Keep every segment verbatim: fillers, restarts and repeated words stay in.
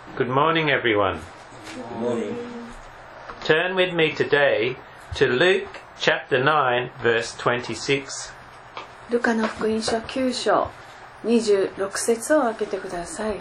Good morning, everyone. Good morning. Turn with me today to Luke chapter nine, verse twenty-six. ルカの福音書きゅう章にじゅうろく節を開けてください。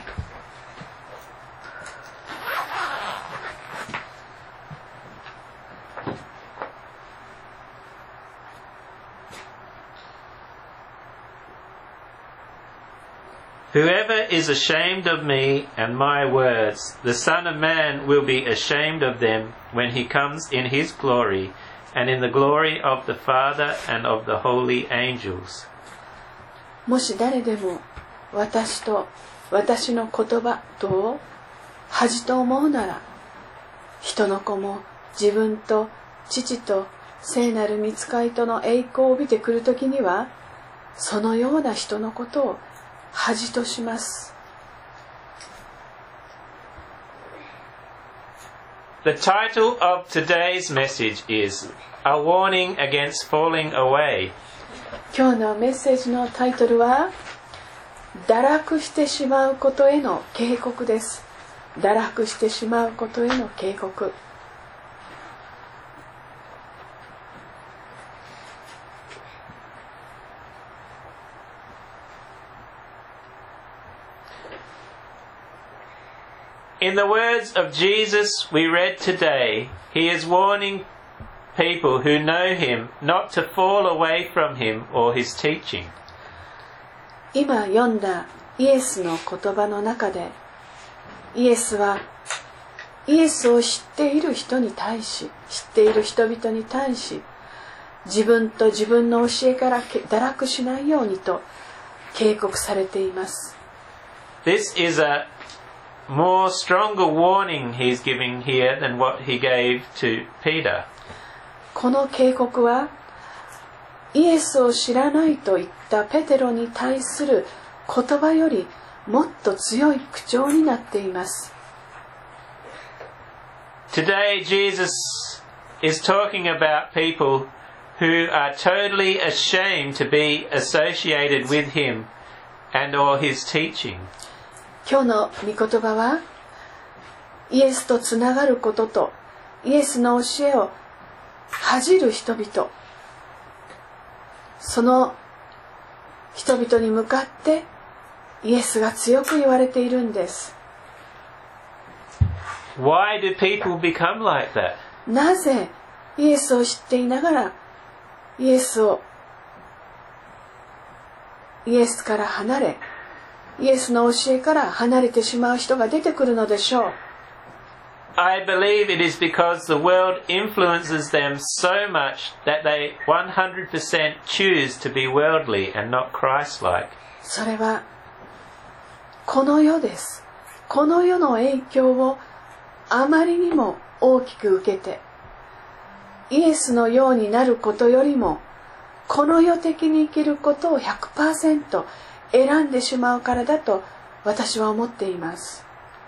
Whoever is ashamed of me and my words, the Son of Man will be ashamed of them when he comes in his glory, and in the glory of the Father and of the holy angels. もし誰でも私と私の言葉とを恥と思うなら、人の子も自分と父と聖なる御使いとの栄光を帯びてくるときには、そのような人のことを恥とします。 The title of today's message is A Warning Against Falling Away. 今日のメッセージのタイトルは堕落してしまうことへの警告です。堕落してしまうことへの警告。 In the words of Jesus we read today, he is warning people who know him not to fall away from him or his teaching. 今読んだイエスの言葉の中で、イエスはイエスを知っている人に対し、知っている人々に対し、自分と自分の教えから堕落しないようにと警告されています。 This is a more stronger warning he's giving here than what he gave to Peter. この警告はイエスを知らないと言ったペテロに対する言葉よりもっと強い口調になっています。 Today Jesus is talking about people who are totally ashamed to be associated with him and or his teaching. 今日の御言葉はイエスとつながることとイエスの教えを恥じる人々、その人々に向かってイエスが強く言われているんです。 Why do people become like that? なぜイエスを知っていながらイエスをイエスから離れ、イエスの教えから離れてしまう人が出てくるのでしょう。 I believe it is because the world influences them so much that they one hundred percent choose to be worldly and not Christ-like. それはこの世です。この世の影響をあまりにも大きく受けて、イエスのようになることよりもこの世的に生きることを ひゃくパーセント 選んでしまうからだと私は思っています。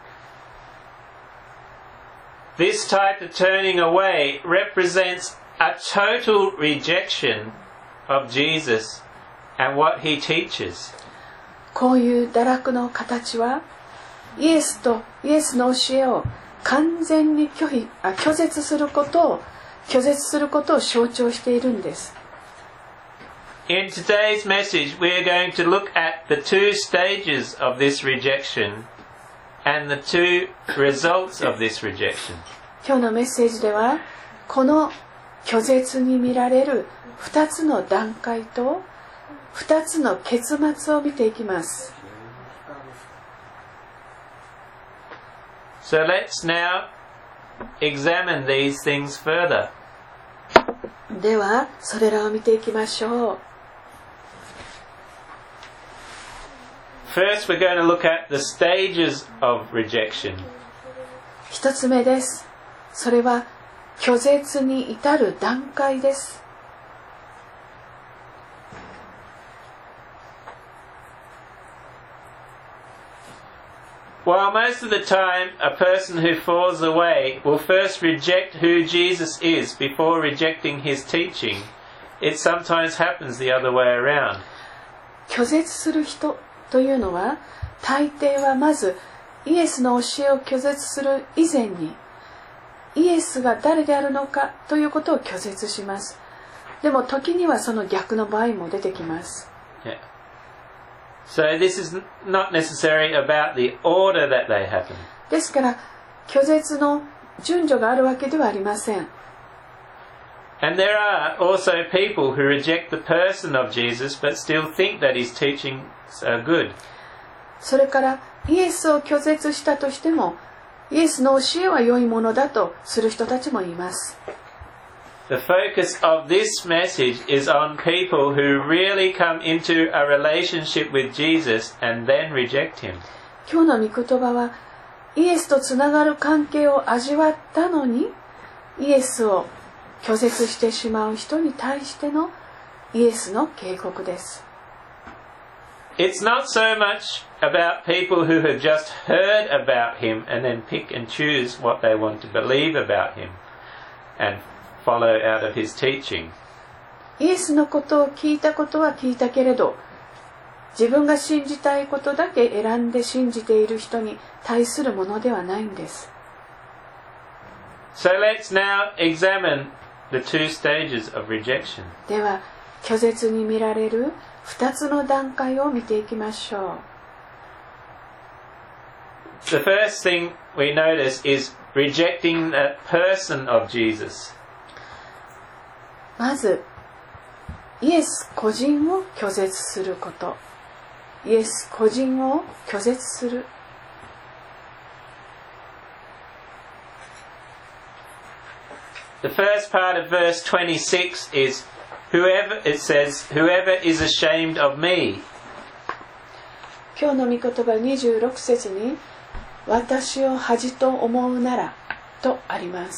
This type of turning away represents a total rejection of Jesus and what he teaches. こういう堕落の形はイエスとイエスの教えを完全に拒否、あ、拒絶することを拒絶することを象徴しているんです。 In today's message, we are going to look at the two stages of this rejection and the two results of this rejection. 今日のメッセージではこの拒絶に見られるふたつの段階とふたつの結末を見ていきます。 So let's now examine these things further. ではそれらを見ていきましょう。 First, we're going to look at the stages of rejection. 一つ目です。それは拒絶に至る段階です。 While most of the time a person who falls away will first reject who Jesus is before rejecting his teaching, it sometimes happens the other way around. 拒絶する人というのは大抵はまずイエスの教えを拒絶する以前に、イエスが誰であるのかということを拒絶します。でも時にはその逆の場合も出てきます。 Yeah. So this is not necessary about the order that they happen. ですから拒絶の順序があるわけではありません。 And there are also people who reject the person of Jesus but still think that his teachings are good. それからイエスを拒絶したとしても、イエスの教えは良いものだとする人たちもいます。 The focus of this message is on people who really come into a relationship with Jesus and then reject him. 今日の御言葉は、イエスとつながる関係を味わったのに、イエスを拒絶してしまう人に対してのイエスの警告です。 It's not so much about people who have just heard about him and then pick and choose what they want to believe about him and follow out of his teaching. イエスのことを聞いたことは聞いたけれど、自分が信じたいことだけ選んで信じている人に対するものではないんです。 So let's now examine the two stages of rejection. では、拒絶に見られる二つの段階を見ていきましょう。 The first thing we notice is rejecting the person of Jesus. まず、イエス個人を拒絶すること。イエス個人を拒絶する。 The first part of verse twenty-six is whoever, it says, whoever is ashamed of me. 今日の御言葉にじゅうろく節に、私を恥と思うならとあります。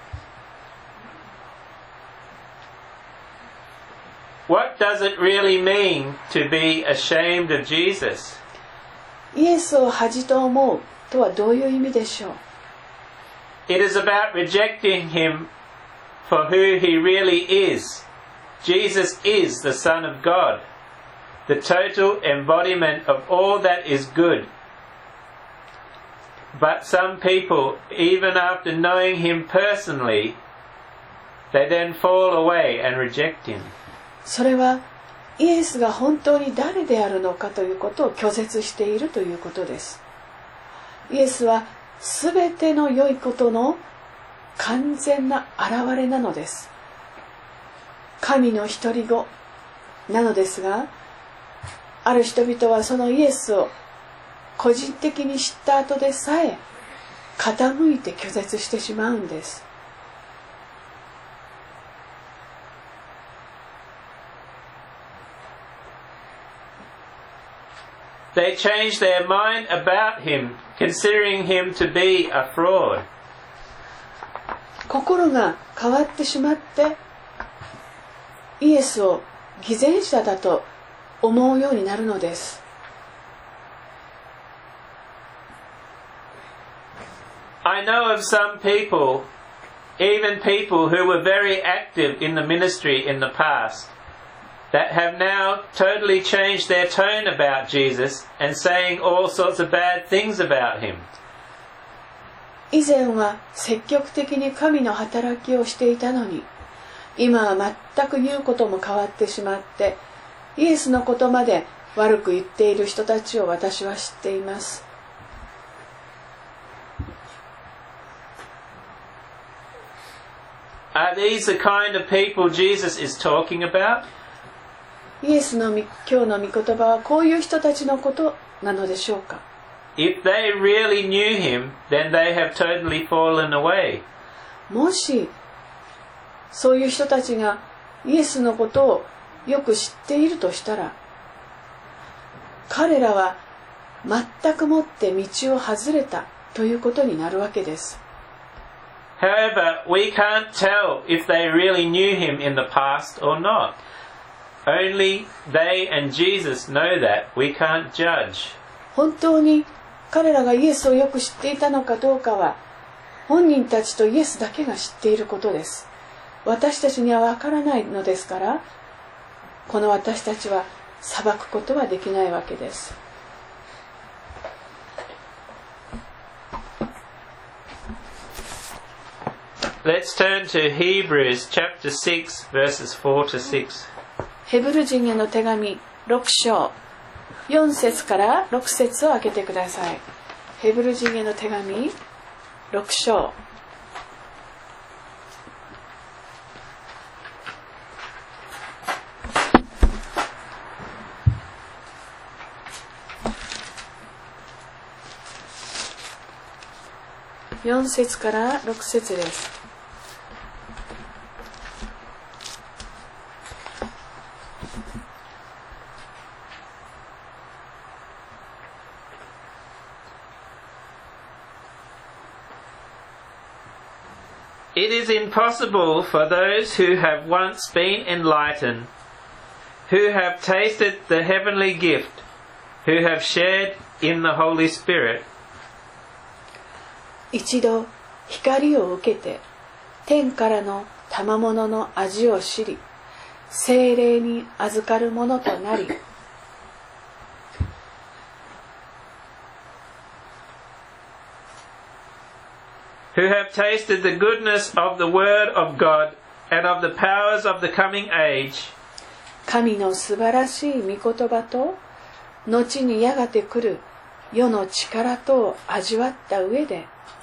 What does it really mean to be ashamed of Jesus? イエスを恥と思うとはどういう意味でしょう。 It is about rejecting him for who he really is. Jesus is the Son of God, the total embodiment of all that is good. But some people, even after knowing him personally, they then fall away and reject him. それはイエスが本当に誰であるのかということを拒絶しているということです。イエスはすべての良いことの完全な現れなのです。神の独り子なのですが、ある人々はそのイエスを個人的に知った後でさえ傾いて拒絶してしまうんです。 They change their mind about him, considering him to be a fraud. 心が変わってしまって、イエスを偽善者だと思うようになるのです。 I know of some people, even people who were very active in the ministry in the past, that have now totally changed their tone about Jesus and saying all sorts of bad things about him. 以前は積極的に神の働きをしていたのに、今は全く言うことも変わってしまって、イエスのことまで悪く言っている人たちを私は知っています。 Are these the kind of people Jesus is talking about? イエスの今日の御言葉はこういう人たちのことなのでしょうか。 If they really knew him, then they have totally fallen away. もしそういう人たちがイエスのことをよく知っているとしたら、彼らは全くもって道を外れたということになるわけです。 However, we can't tell if they really knew him in the past or not. Only they and Jesus know that. We can't judge. 本当に彼らがイエスをよく知っていたのかどうかは、本人たちとイエスだけが知っていることです。私たちにはわからないのですから、この私たちは裁くことはできないわけです。 let's turn to Hebrews chapter six, verses four to six. ヘブル人への手紙ろく章よん節からろく節を開けてください。ヘブル人への手紙ろく章よん節からろく節です。 It is impossible for those who have once been enlightened, who have tasted the heavenly gift, who have shared in the Holy Spirit, 一度光を受けて天からの賜物の味を知り、聖霊に預かるものとなり、 who have tasted the goodness of the Word of God and of the powers of the coming age, 神の素晴らしい御言葉と後にやがて来る世の力とを味わった上で、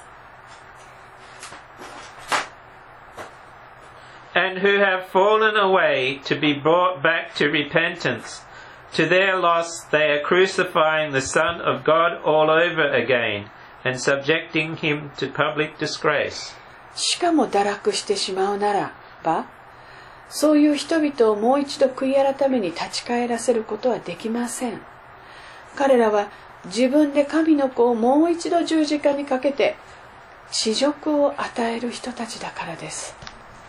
and who have fallen away to be brought back to repentance. To their loss they are crucifying the Son of God all over again, and subjecting him to public disgrace. しかも堕落してしまうならば、そういう人々をもう一度悔い改めに立ち返らせることはできません。彼らは自分で神の子をもう一度十字架にかけて恥辱を与える人たちだからです。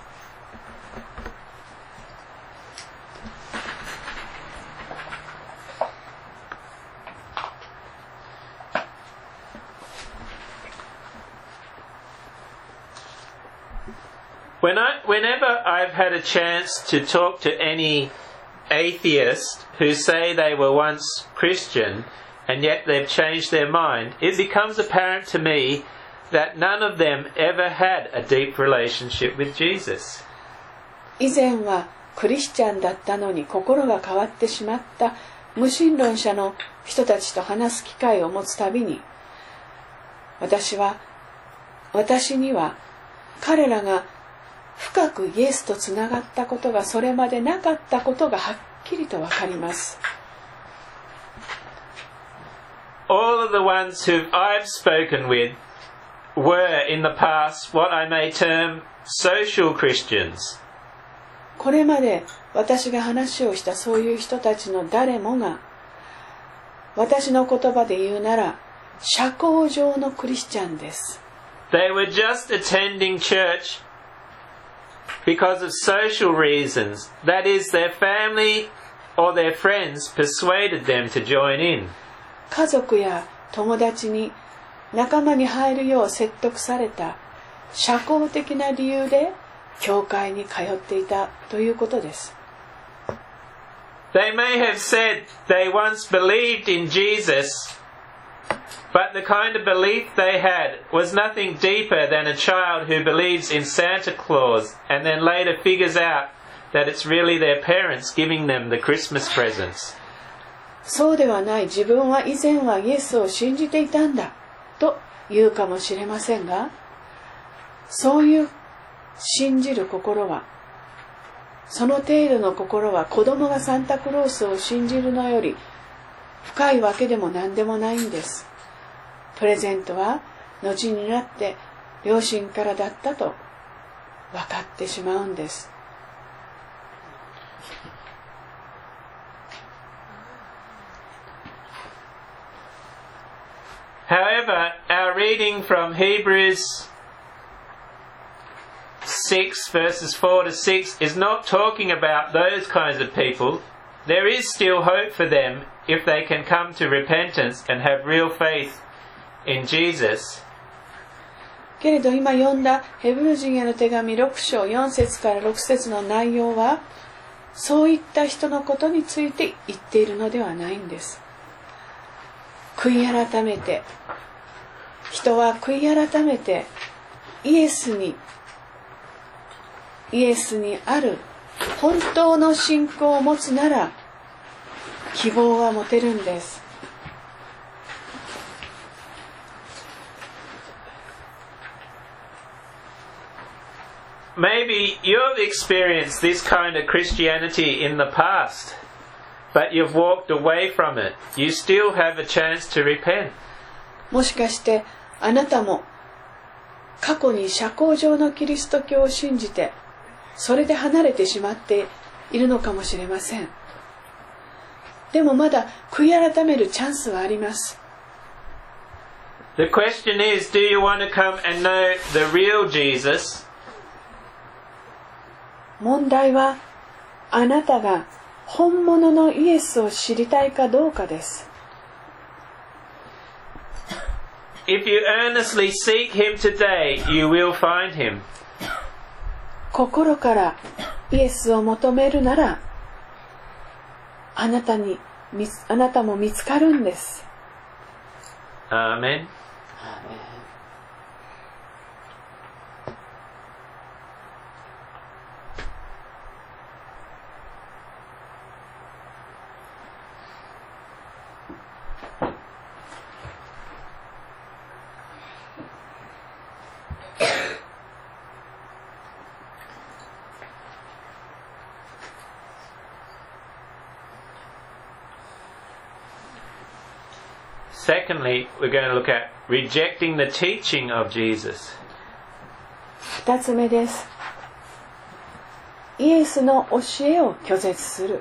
When I, whenever I've had a chance to talk to any atheist who say they were once Christian and yet they've changed their mind, it becomes apparent to me that none of them ever had a deep relationship with Jesus. 以前はクリスチャンだったのに心が変わってしまった無神論者の人たちと話す機会を持つたびに、私は、私には彼らが深くイエスとつながったことがそれまでなかったことがはっきりとわかります。 All of the ones who I've spoken with were in the past what I may term social Christians. これまで私が話をしたそういう人たちの誰もが、私の言葉で言うなら社交上のクリスチャンです。 They were just attending church because of social reasons. That is, their family or their friends persuaded them to join in. 家族や友達に仲間に入るよう説得された社交的な理由で教会に通っていたということです。 They may have said they once believed in Jesus, but the kind of belief they had was nothing deeper than a child who believes in Santa Claus and then later figures out that it's really their parents giving them the Christmas presents. そうではない、自分は以前はイエスを信じていたんだと言うかもしれませんが、そういう信じる心は、その程度の心は子供がサンタクロースを信じるのより深いわけでも何でもないんです。プレゼントは後になって両親からだったと分かってしまうんです。 However, our reading from Hebrews six verses four to six is not talking about those kinds of people. There is still hope for them if they can come to repentance and have real faith in Jesus. けれど今読んだヘブル人への手紙ろく章よん節からろく節の内容は、そういった人のことについて言っているのではないんです。悔い改めて、人は悔い改めてイエスにイエスにある本当の信仰を持つなら希望は持てるんです。 Maybe you've experienced this kind of Christianity in the past, but you've walked away from it. You still have a chance to repent. もしかしてあなたも過去に社交上のキリスト教を信じてそれで離れてしまっているのかもしれません。でもまだ悔い改めるチャンスはあります。 The question is, do you want to come and know the real Jesus? 問題はあなたが本物のイエスを知りたいかどうかです。 If you earnestly seek him today, you will find him. 心からイエスを求めるならあなたにあなたも見つかるんです。 アーメン。Secondly, we're going to look at rejecting the teaching of Jesus. 二つ目です。イエスの教えを拒絶する。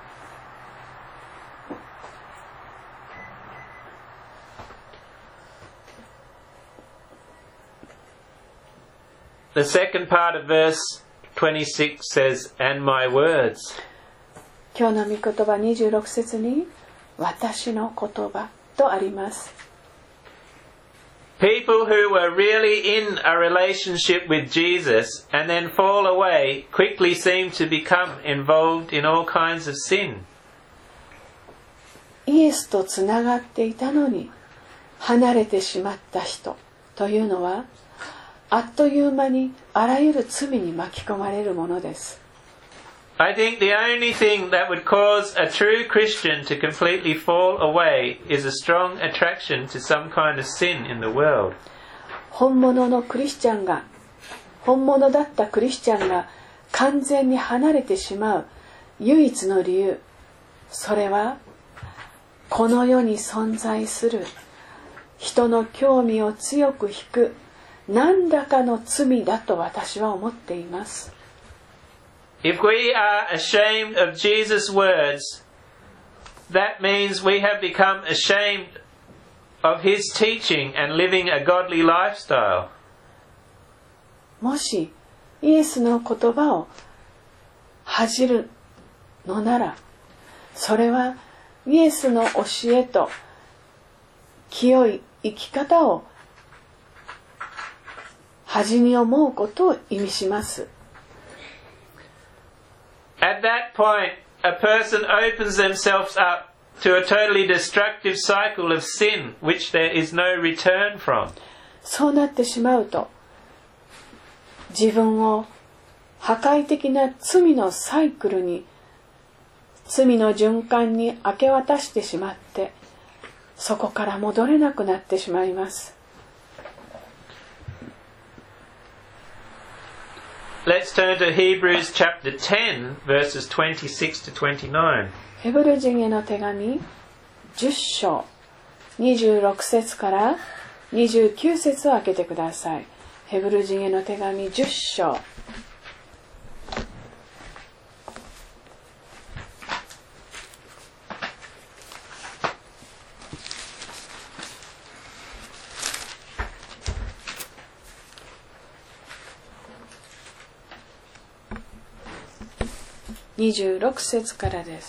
The second part of verse twenty-six says, "And my words." 今日の御言葉にじゅうろく節に私の言葉とあります。 People who were really in a relationship with Jesus and then fall away quickly seem to become involved in all kinds of sin. イエスとつながっていたのに離れてしまった人というのはあっという間にあらゆる罪に巻き込まれるものです。 I think the only thing that would cause a true Christian to completely fall away is a strong attraction to some kind of sin in the world. 本物のクリスチャンが、本物だったクリスチャンが完全に離れてしまう唯一の理由、それはこの世に存在する人の興味を強く引く何らかの罪だと私は思っています。 If we are ashamed of Jesus' words, that means we have become ashamed of his teaching and living a godly lifestyle. もしイエスの言葉を恥じるのなら、それはイエスの教えと清い生き方を恥に思うことを意味します。 At that point, a person opens themselves up to a totally destructive cycle of sin, which there is no return from. そうなってしまうと、自分を破壊的な罪のサイクルに、罪の循環に明け渡してしまって、そこから戻れなくなってしまいます。 Let's turn to Hebrews chapter ten, verses twenty-six to twenty-nine. ヘブル人への手紙じゅっ章にじゅうろく節からにじゅうきゅう節を開けてください。ヘブル人への手紙じゅっ章にじゅうろく節からです。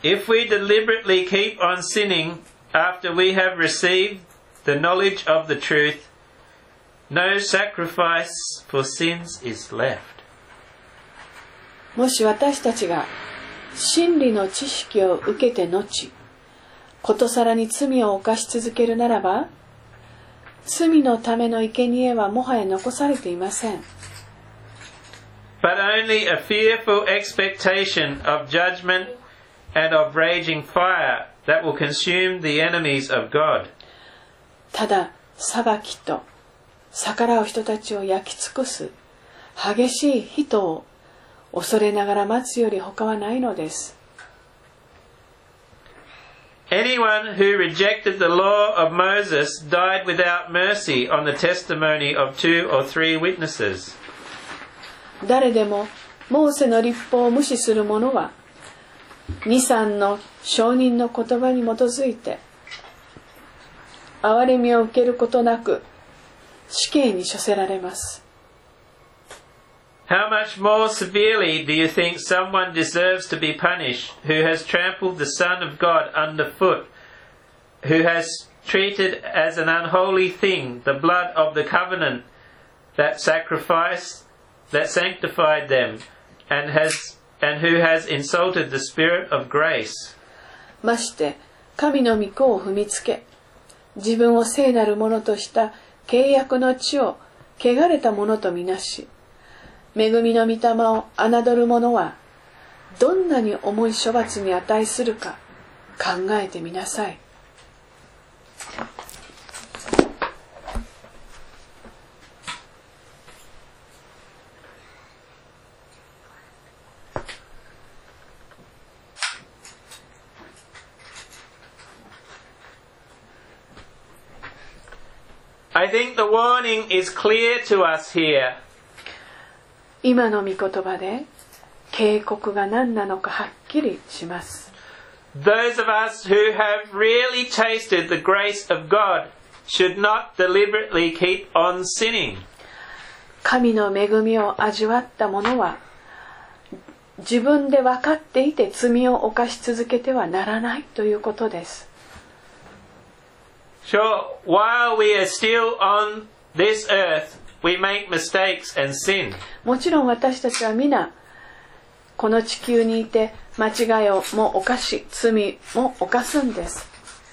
if we deliberately keep on sinning after we have received the knowledge of the truth, no sacrifice for sins is left. もし私たちが真理の知識を受けて後、ことさらに罪を犯し続けるならば、罪のための生贄はもはや残されていません。 But only a fearful expectation of judgment and of raging fire that will consume the enemies of God. ただ裁きと逆らう人たちを焼き尽くす激しい火を恐れながら待つより他はないのです。 Anyone who rejected the law of Moses died without mercy on the testimony of two or three witnesses. 誰でもモーセの律法を無視する者は二三の証人の言葉に基づいて憐れみを受けることなく死刑に処せられます。 How much more severely do you think someone deserves to be punished who has trampled the Son of God underfoot, who has treated as an unholy thing the blood of the covenant that sacrificed, that sanctified them, and has and who has insulted the Spirit of grace? まして神の御子を踏みつけ、自分を聖なるものとした契約の地を汚れたものとみなし、恵みの御霊を侮る者はどんなに重い処罰に値するか考えてみなさい。 I think the warning is clear to us here. 今の御言葉で警告が何なのかはっきりします。 Those of us who have really tasted the grace of God should not deliberately keep on sinning. 神の恵みを味わった者は自分で分かっていて罪を犯し続けてはならないということです。 Sure, while we are still on this earth, we make mistakes and sin. もちろん私たちは皆この地球にいて間違いをも犯し罪も犯すんです。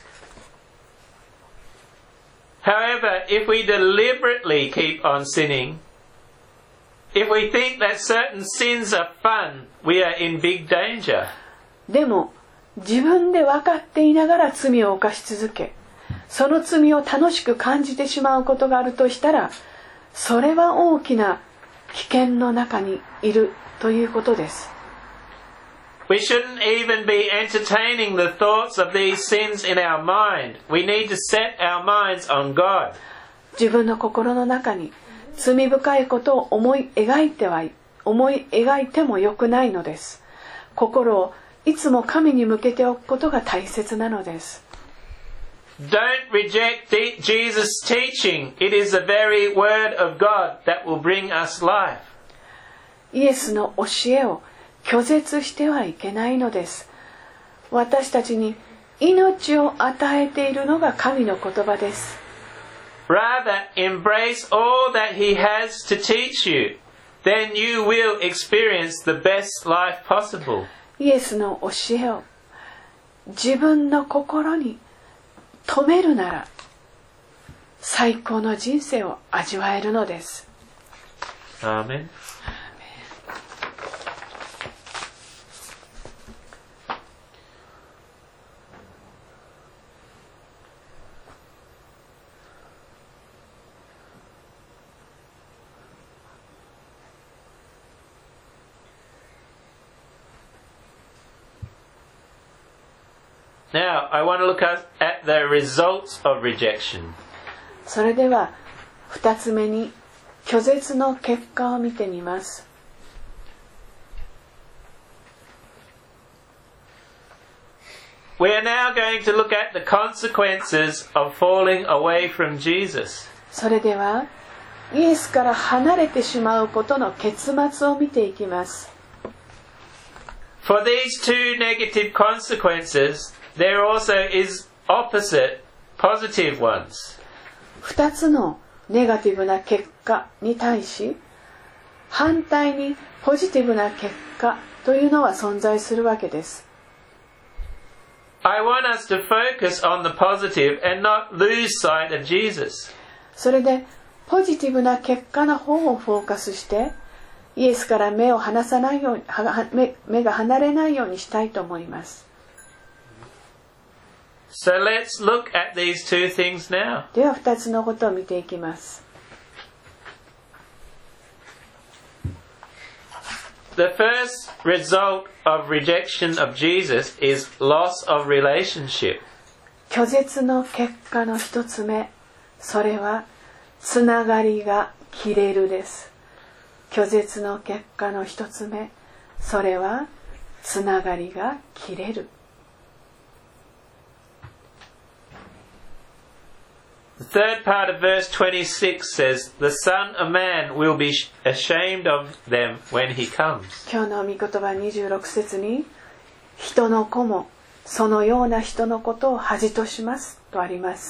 However, if we deliberately keep on sinning, if we think that certain sins are fun, we are in big danger. でも自分で分かっていながら罪を犯し続け、その罪を楽しく感じてしまうことがあるとしたら、それは大きな危険の中にいるということです。 We shouldn't even be entertaining the thoughts of these sins in our mind. We need to set our minds on God. 自分の心の中に罪深いことを思い描いては思い描いてもよくないのです。心をいつも神に向けておくことが大切なのです。 Don't reject Jesus' teaching. It is the very word of God that will bring us life. イエスの教えを拒絶してはいけないのです。私たちに命を与えているのが神の言葉です。 Rather, embrace all that He has to teach you. Then you will experience the best life possible. イエスの教えを自分の心に止めるなら最高の人生を味わえるのです。 アーメン。Now, I want to look at, at the results of rejection. それでは二つ目に拒絶の結果を見てみます。 We are now going to look at the consequences of falling away from Jesus. それではイエスから離れてしまうことの結末を見ていきます。 For these two negative consequences, there also is opposite, positive ones. 二つのネガティブな結果に対し、反対にポジティブな結果というのは存在するわけです。 I want us to focus on the positive and not lose sight of Jesus. それでポジティブな結果の方をフォーカスして、イエスから目を離さないように、目、目が離れないようにしたいと思います。 So let's look at these two things now. では二つのことを見ていきます。 The first result of rejection of Jesus is loss of relationship. 拒絶の結果の一つ目、それはつながりが切れるです。拒絶の結果の一つ目、それはつながりが切れる。 The third part of verse twenty-six says, The Son of Man will be ashamed of them when he comes. 今日の御言葉にじゅうろく節に、人の子もそのような人のことを恥としますとあります。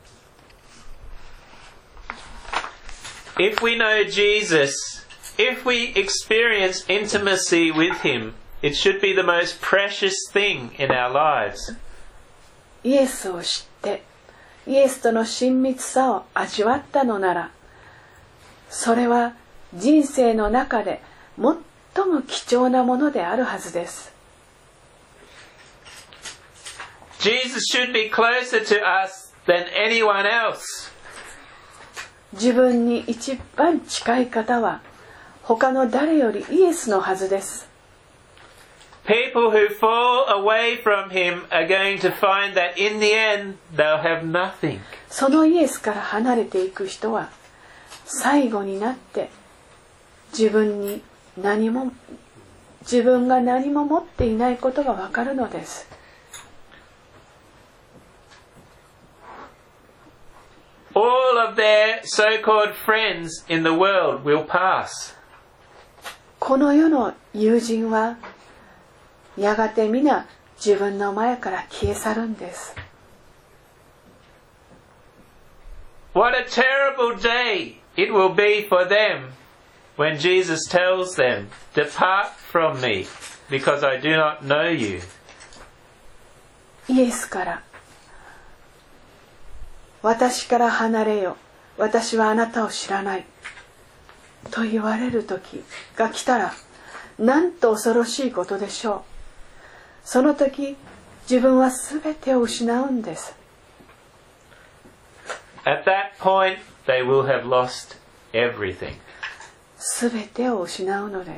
If we know Jesus, if we experience intimacy with him, it should be the most precious thing in our lives. イエスを知って、イエスとの親密さを味わったのなら、それは人生の中で最も貴重なものであるはずです。 Jesus should be closer to us than anyone else. 自分に一番近い方は他の誰よりイエスのはずです。 People who fall away from him are going to find that in the end they'll have nothing. そのイエスから離れていく人は最後になって自分に何も自分が何も持っていないことがわかるのです。 All of their so-called friends in the world will pass. この世の友人はやがて皆自分の前から消え去るんです。 What a terrible day it will be for them when Jesus tells them, Depart from me, because I do not know you. イエスから私から離れよ、私はあなたを知らないと言われる時が来たら、なんと恐ろしいことでしょう。その時自分は全てを失うんです。 At that point, they will have lost everything. 全てを失うのです。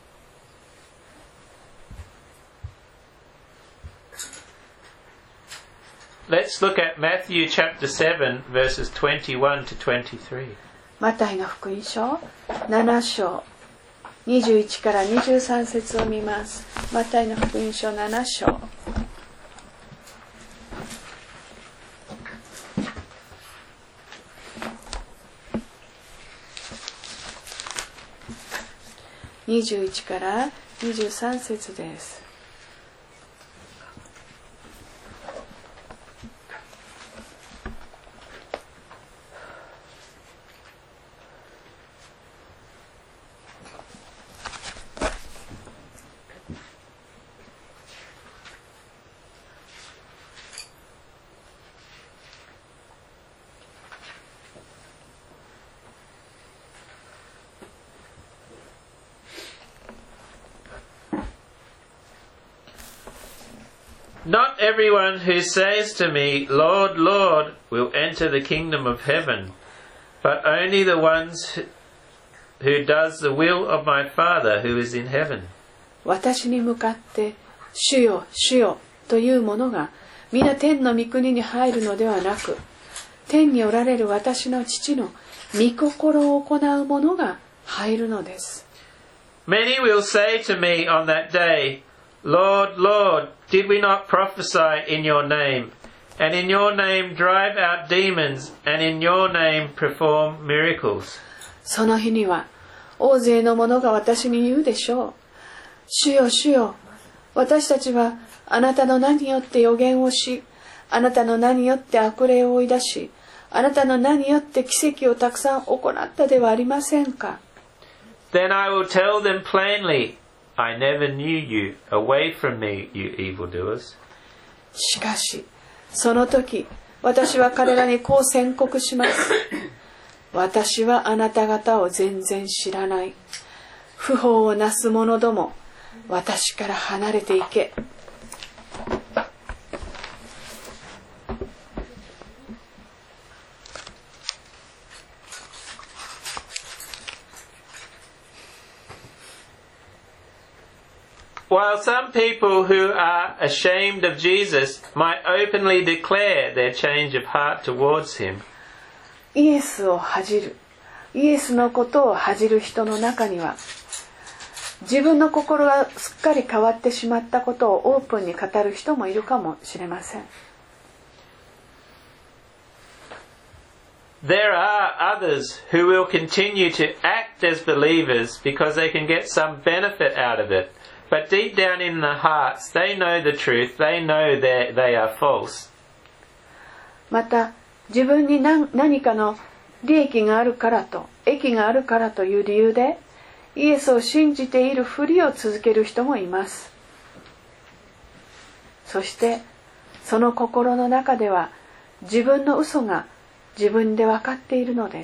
Let's look at Matthew chapter seven, verses twenty-one to twenty-three. マタイの福音書なな章にじゅういちからにじゅうさん節を見ます。マタイの福音書なな章。にじゅういちからにじゅうさん節です。 Not everyone who says to me, Lord, Lord, will enter the kingdom of heaven, but only the ones who does the will of my Father who is in heaven. 私に向かって主よ主よという者が皆天の御国に入るのではなく、天におられる私の父の御心を行う者が入るのです。 Many will say to me on that day, Lord, Lord, did we not prophesy in your name, and in your name drive out demons, and in your name perform miracles? その日には大勢の者が私に言うでしょう。 主よ主よ、私たちはあなたの名によって預言をし、あなたの名によって悪霊を追い出し、あなたの名によって奇跡をたくさん行ったではありませんか。 Then I will tell them plainly, I never knew you. Away from me, you evildoers. しかし、その時、私は彼らにこう宣告します。私はあなた方を全然知らない。不法をなす者ども、私から離れていけ。 While some people who are ashamed of Jesus might openly declare their change of heart towards him, イエスを恥じる、イエスのことを恥じる人の中には、自分の心がすっかり変わってしまったことをオープンに語る人もいるかもしれません。 there are others who will continue to act as believers because they can get some benefit out of it. But deep down in their hearts, they know the truth. They know that they are false. また、自分に何、何かの利益があるからと、益があるからという理由で、イエスを信じているふりを続ける人もいます。そして、その心の中では、自分の嘘が自分で分かっているのです。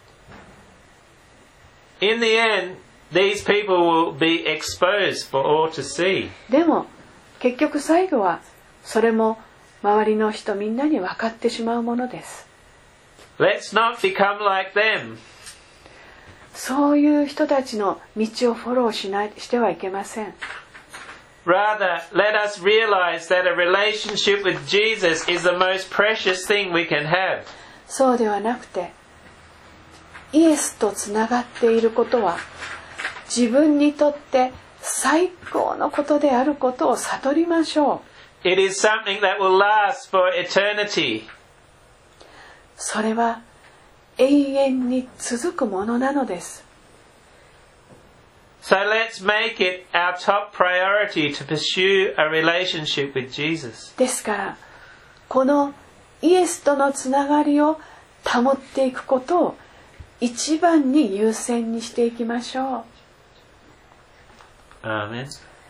In the end, these people will be exposed for all to see. でも結局最後はそれも周りの人みんなに分かってしまうものです。 Let's not become like them. そういう人たちの道をフォローしないしてはいけません。 Rather, let us realize that a relationship with Jesus is the most precious thing we can have. そうではなくて、イエスとつながっていることは自分にとって最高のことであることを悟りましょう。 It is something that will last for eternity. それは永遠に続くものなのです。 So let's make it our top priority to pursue a relationship with Jesus. ですから、このイエスとのつながりを保っていくことを一番に優先にしていきましょう。 Amen. アーメン。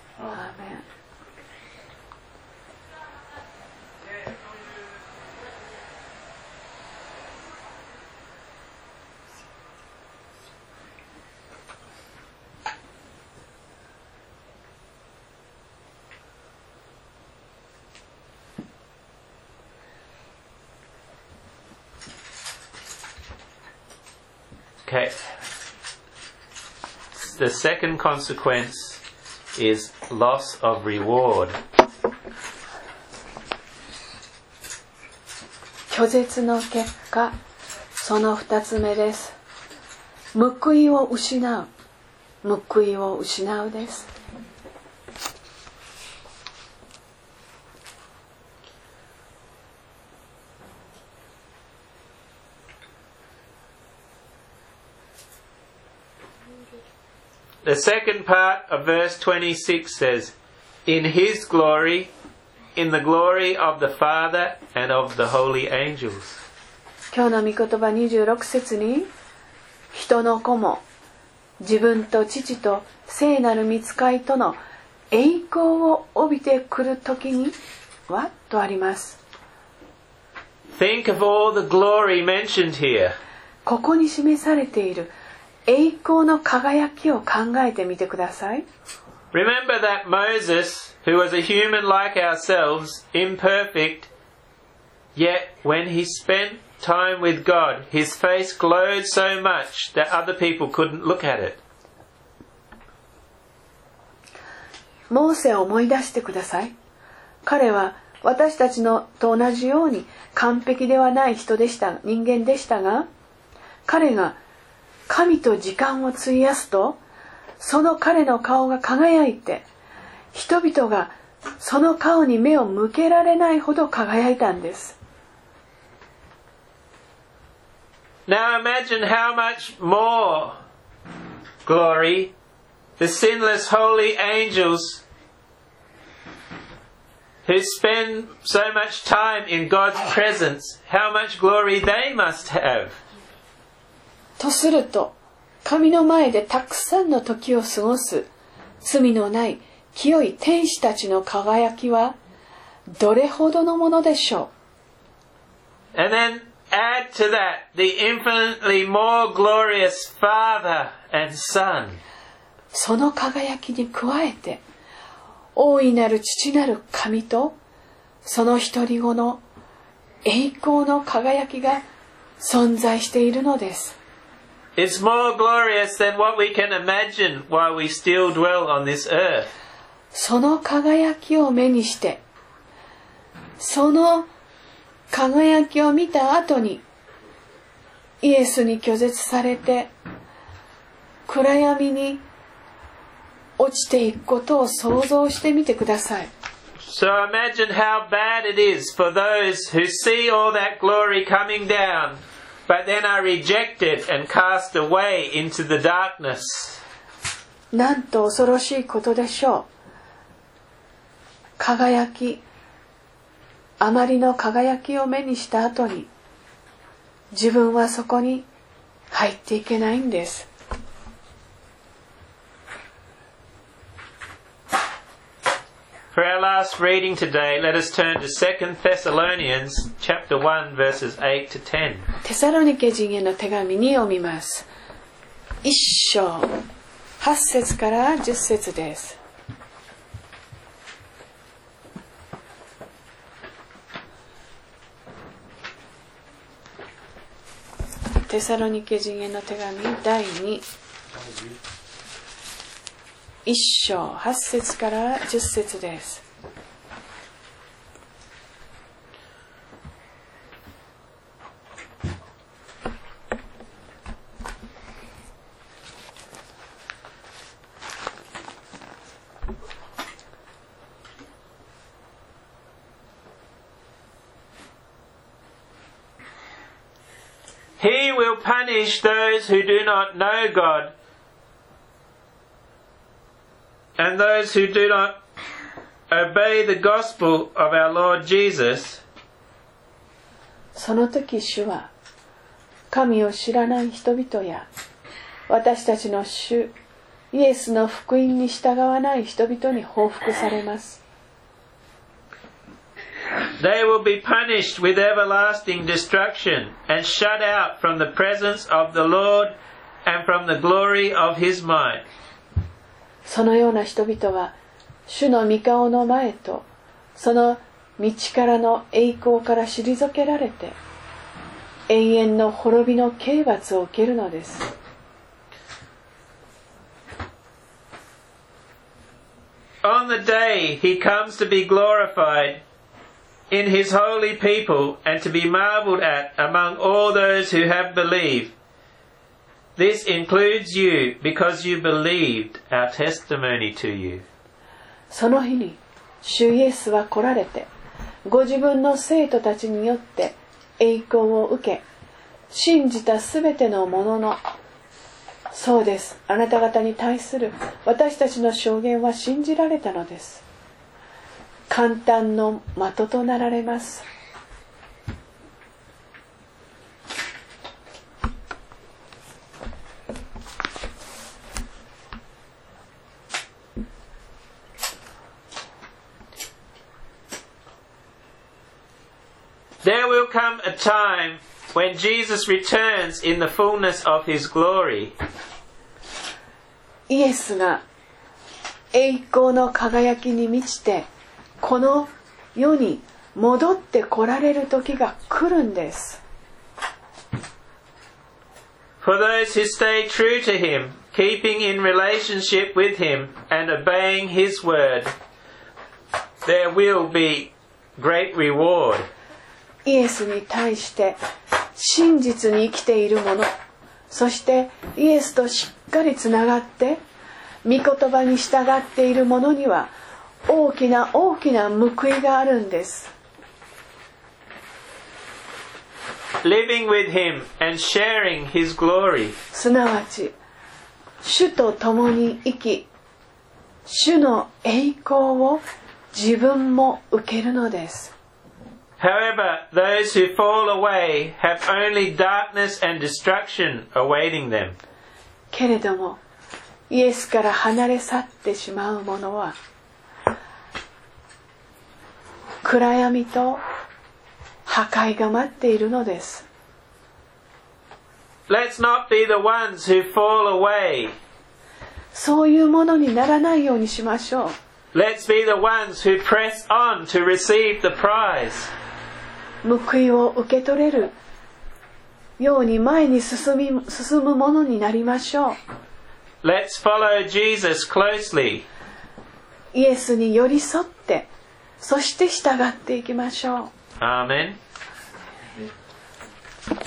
Okay. The second consequence is loss of reward. 拒絶の結果、その二つ目です。報いを失う。報いを失うです。 The second part of verse twenty-six says, In His glory, in the glory of the Father and of the holy angels. 今日の御言葉にじゅうろく節に、人の子も自分と父と聖なる御使いとの栄光を帯びてくるときにはとあります。 Think of all the glory mentioned here. ここに示されている栄光の輝きを考えてみてください。 Remember that Moses, who was a human like ourselves, imperfect, yet when he spent time with God, his face glowed so much that other people couldn't look at it. モーセを思い出してください。彼は私たちのと同じように完璧ではない人でした、人間でしたが、彼が神と時間を費やすと、その彼の顔が輝いて、人々がその顔に目を向けられないほど輝いたんです。 Now imagine how much more glory the sinless holy angels who spend so much time in God's presence, how much glory they must have. とすると、神の前でたくさんの時を過ごす罪のない清い天使たちの輝きはどれほどのものでしょう。And then add to that the infinitely more glorious Father and Son. その輝きに加えて、大いなる父なる神とその一人子の栄光の輝きが存在しているのです。 It's more glorious than what we can imagine while we still dwell on this earth. その輝きを目にして、その輝きを見た後にイエスに拒絶されて暗闇に落ちていくことを想像してみてください。 So imagine how bad it is for those who see all that glory coming down, but then are rejected and cast away into the darkness. なんと恐ろしいことでしょう。輝き、あまりの輝きを目にした後に、自分はそこに入っていけないんです。 For our last reading today, let us turn to Second Thessalonians chapter one verses eight to ten. テサロニケ人への手紙に読みます。一章八節から十節です。テサロニケ人への手紙第二一章八節から十節です。 He will punish those who do not know God, and those who do not obey the gospel of our Lord Jesus. その時主は神を知らない人々や私たちの主イエスの福音に従わない人々に報復されます。 They will be punished with everlasting destruction and shut out from the presence of the Lord and from the glory of His might. そのような人々は主の御顔の前とその道からの栄光から退けられて永遠の滅びの刑罰を受けるのです。 On the day He comes to be glorified in His holy people and to be marveled at among all those who have believed, this includes you because you believed our testimony to you. その日に主イエスは来られてご自分の生徒たちによって栄光を受け信じたすべてのもののそうです、あなた方に対する私たちの証言は信じられたのです。簡単の的となられます。 There will come a time when Jesus returns in the fullness of His glory. イエスが栄光の輝きに満ちてこの世に戻って来られる時が来るんです。 For those who stay true to Him, keeping in relationship with Him and obeying His word, there will be great reward. イエスに対して真実に生きている者、そしてイエスとしっかりつながって御言葉に従っている者には大きな大きな報いがあるんです。 Living with Him and sharing His glory. すなわち主と共に生き主の栄光を自分も受けるのです。 However, those who fall away have only darkness and destruction awaiting them. けれども、イエスから離れ去ってしまう者は、暗闇と破壊が待っているのです。 Let's not be the ones who fall away. そういうものにならないようにしましょう。 Let's be the ones who press on to receive the prize. 報いを受け取れるように前に進み、進むものになりましょう。 Let's follow Jesus closely. イエスに寄り添って、そして従っていきましょう。 Amen.